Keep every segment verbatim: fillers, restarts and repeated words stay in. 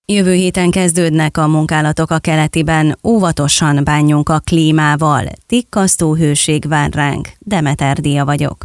Jövő héten kezdődnek a munkálatok a keletiben, óvatosan bánjunk a klímával. Tikkasztó hőség vár ránk. Demeter Díja vagyok.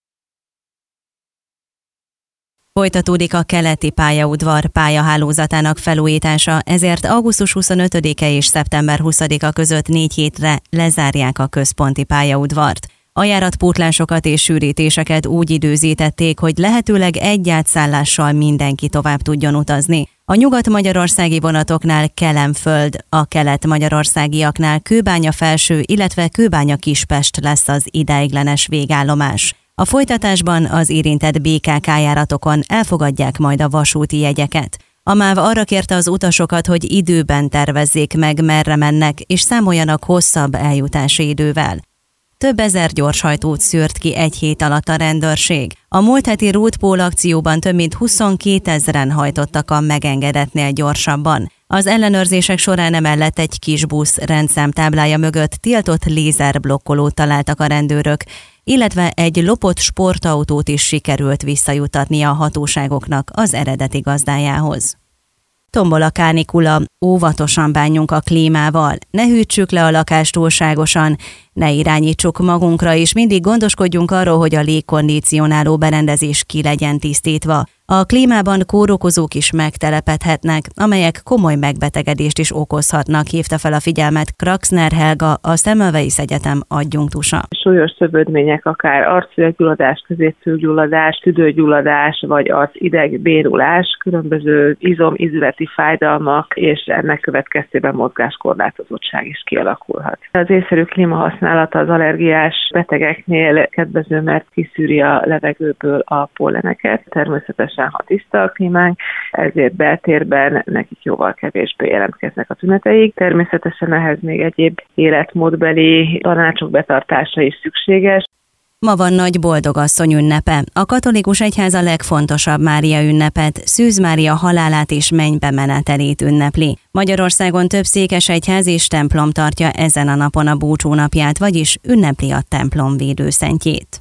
Folytatódik a keleti pályaudvar pályahálózatának felújítása, ezért augusztus huszonötödike és szeptember huszadika között négy hétre lezárják a központi pályaudvart. A járatpótlásokat és sűrítéseket úgy időzítették, hogy lehetőleg egy átszállással mindenki tovább tudjon utazni. A nyugat-magyarországi vonatoknál Kelenföld, a kelet-magyarországiaknál Kőbánya Felső, illetve Kőbánya Kispest lesz az ideiglenes végállomás. A folytatásban az érintett bé ká ká járatokon elfogadják majd a vasúti jegyeket. A MÁV arra kérte az utasokat, hogy időben tervezzék meg, merre mennek, és számoljanak hosszabb eljutási idővel. Több ezer gyorshajtót szűrt ki egy hét alatt a rendőrség. A múlt heti Route akcióban több mint huszonkétezren hajtottak a megengedetnél gyorsabban. Az ellenőrzések során emellett egy kis busz rendszámtáblája mögött tiltott lézerblokkolót találtak a rendőrök, illetve egy lopott sportautót is sikerült visszajutatnia a hatóságoknak az eredeti gazdájához. Tombol a kánikula, óvatosan bánjunk a klímával, ne hűtsük le a lakást túlságosan, ne irányítsuk magunkra, és mindig gondoskodjunk arról, hogy a légkondicionáló berendezés ki legyen tisztítva. A klímában kórokozók is megtelepedhetnek, amelyek komoly megbetegedést is okozhatnak, hívta fel a figyelmet Kraxner Helga, a Semmelweis Egyetem adjunktusa. Súlyos szövődmények, akár arcfélgyulladás, középfülgyulladás, tüdőgyulladás, vagy arcidegbénulás, különböző izom-izületi fájdalmak, és ennek következtében mozgáskorlátozottság is kialakulhat. Az észszerű klímahasználata az allergiás betegeknél kedvező, mert kiszűri a levegőből a polleneket. Természetesen ha tiszta a klímánk, ezért beltérben nekik jóval kevésbé jelentkeznek a tüneteik. Természetesen ehhez még egyéb életmódbeli tanácsok betartása is szükséges. Ma van Nagy Boldogasszony ünnepe. A katolikus egyház a legfontosabb Mária ünnepet, Szűz Mária halálát és mennybe menetelét ünnepli. Magyarországon több székesegyház és templom tartja ezen a napon a búcsúnapját, vagyis ünnepli a templom védőszentjét.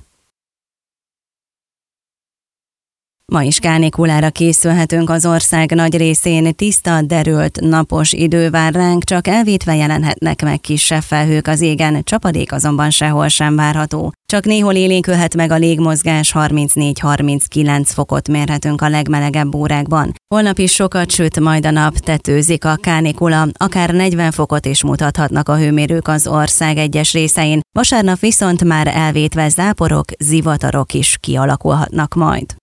Ma is kánikulára készülhetünk az ország nagy részén, tiszta, derült, napos idő vár ránk, csak elvétve jelenhetnek meg kisebb felhők az égen, csapadék azonban sehol sem várható. Csak néhol élénkülhet meg a légmozgás, harmincnégy-harminckilenc fokot mérhetünk a legmelegebb órákban. Holnap is sokat süt, majd a nap, tetőzik a kánikula, akár negyven fokot is mutathatnak a hőmérők az ország egyes részein, vasárnap viszont már elvétve záporok, zivatarok is kialakulhatnak majd.